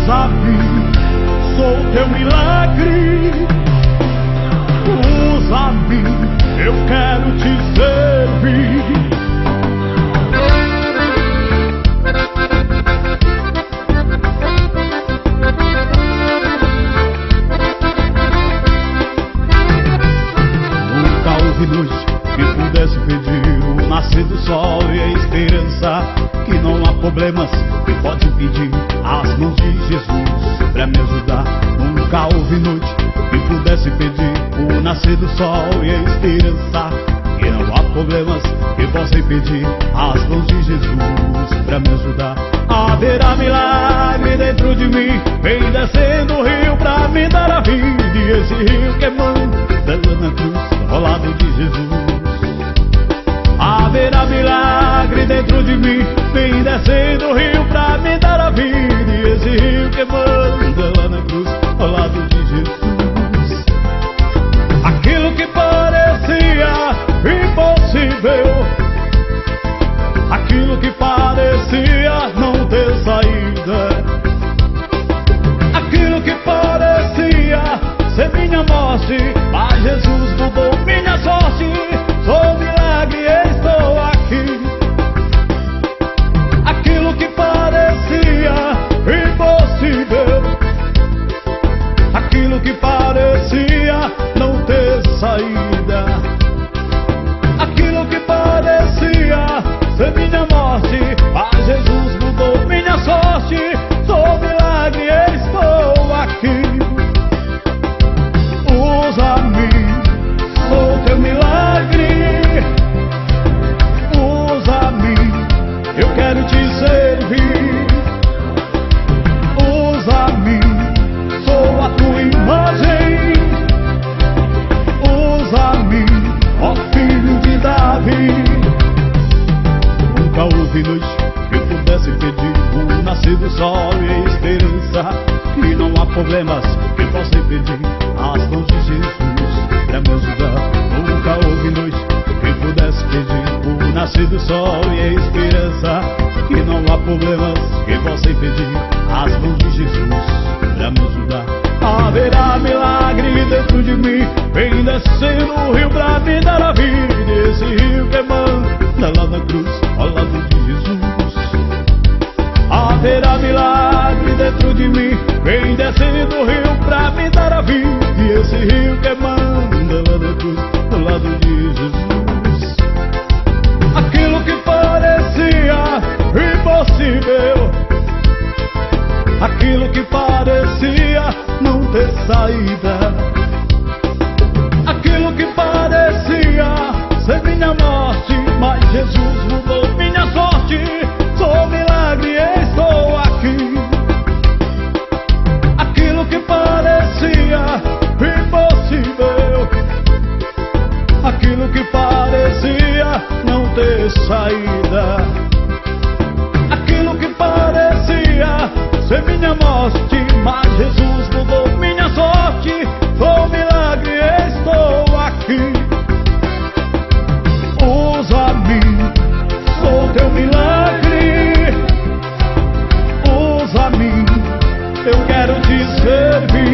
Usa-me, sou teu milagre. Usa-me, eu quero te servir. Nunca houve noite que pudesse pedir o nascer do sol e a esperança que não há problemas que pode impedir as mãos de Jesus pra me ajudar. Nunca houve noite que pudesse pedir o nascer do sol e a esperança que não há problemas que possa impedir as mãos de Jesus pra me ajudar. Haverá milagre dentro de mim, vem descendo o rio pra me dar a vida. E esse rio queimando lá na cruz, ao lado de Jesus. Haverá milagre dentro de mim, vem descendo o rio pra me dar a vida. E esse rio queimando lá na cruz, ao lado de Jesus. Aquilo que parecia impossível, aquilo que parecia não ter saída, aquilo que parecia ser minha morte, mas Jesus mudou minha sorte. Sou milagre e estou aqui. Aquilo que parecia impossível, aquilo que parecia não ter saída, aquilo que parecia ser minha morte, mas Jesus mudou minha sorte. Sou milagre e estou aqui. Usa-me, sou teu milagre. Usa-me, eu quero te servir. Usa-me, sou a tua imagem. Usa-me, ó filho de Davi. Nunca houve noite que eu pudesse pedir o nascer do sol e a esperança que não há problemas que possa impedir as mãos de Jesus pra me ajudar. Nunca houve noite que eu pudesse pedir o nascer do sol e a esperança que não há problemas que possa impedir as mãos de Jesus pra me ajudar. Haverá milagre dentro de mim, vem descendo o rio pra me dar a vida. Esse rio queimando lá na cruz, ao lado de Jesus. Haverá milagre dentro de mim, vem descendo o rio pra me dar a vida. E esse rio queimando lá na cruz, ao lado de Jesus. Aquilo que parecia impossível, aquilo que parecia não ter saída, aquilo que parecia ser minha morte, mas Jesus mudou minha sorte. Sou milagre e estou aqui. Aquilo que parecia impossível, aquilo que parecia não ter saída, aquilo que parecia ser minha morte, mas Jesus mudou minha sorte. Sou milagre e estou aqui. Usa-me, sou teu milagre. Usa-me, eu quero te servir.